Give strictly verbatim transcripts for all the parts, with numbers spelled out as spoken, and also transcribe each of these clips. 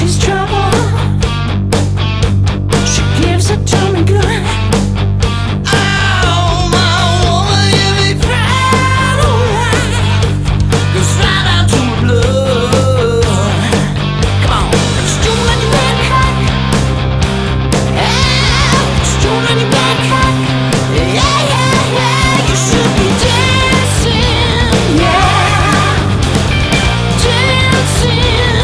she's trouble. She gives it to me good. Oh, my woman, you be proud of life. Goes right out to my blood. Come on, it's doing on your red cock. Yeah, it's doing on your red cock. Yeah, yeah, yeah, you should be dancing. Yeah, dancing.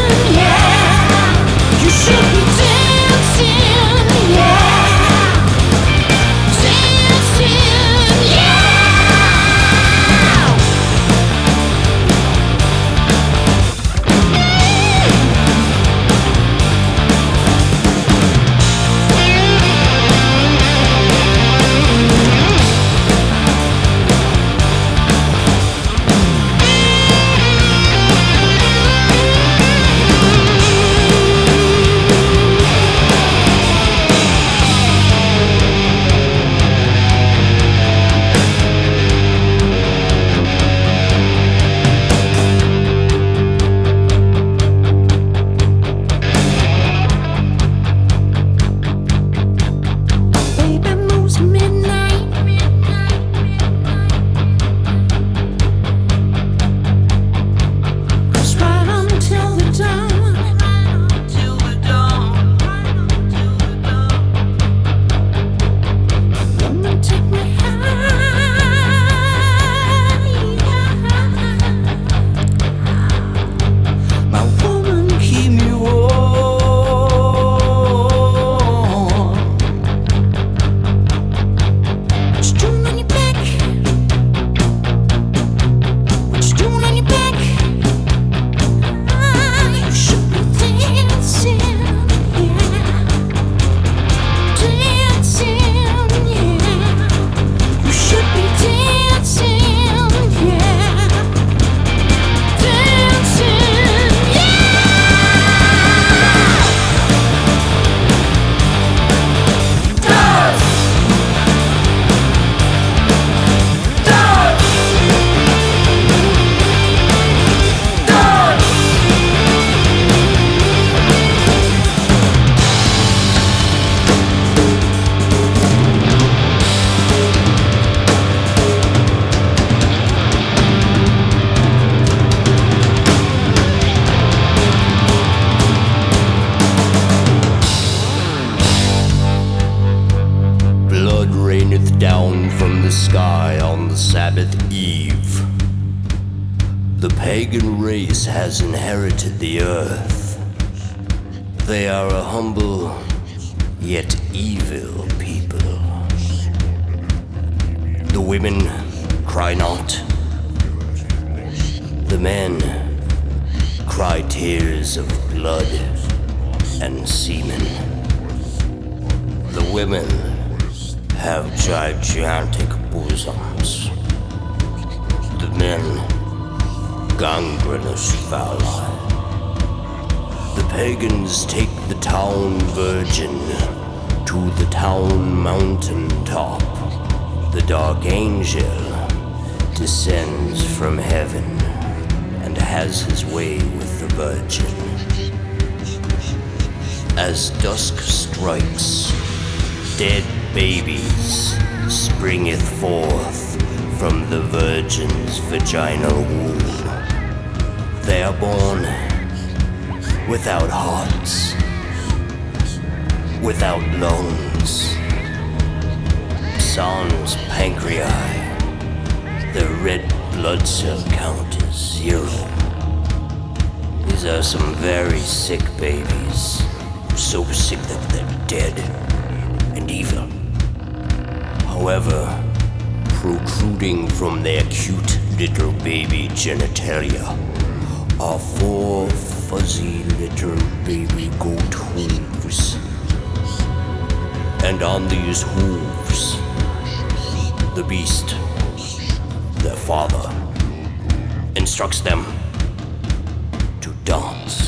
Yeah, you should be dancing. Yeah, dancing. Yeah. Baby moves midnight. Goes right until the dawn. Till the dawn. Woman, take me high. My woman, keep me warm. What you doing on your back? What you doing on your back? Ah, you should be dancing, yeah. Dancing, yeah. You should be dancing, yeah. Dancing, yeah. Dance, dance, dance. Blood raineth down from the sky on the Sabbath eve. The pagan race has inherited the earth. They are a humble yet evil people. The women cry not. The men cry tears of blood and semen. The women have gigantic bosoms. The men, gangrenous valor. The pagans take the town virgin to the town mountain top. The dark angel descends from heaven and has his way with the virgin. As dusk strikes, dead babies springeth forth from the virgin's vaginal womb. They are born without hearts, without lungs, sans pancreas. The red blood cell count is zero. These are some very sick babies, so sick that they're dead and evil. However, protruding from their cute little baby genitalia are four fuzzy little baby goat hooves. And on these hooves, the beast, their father, instructs them to dance.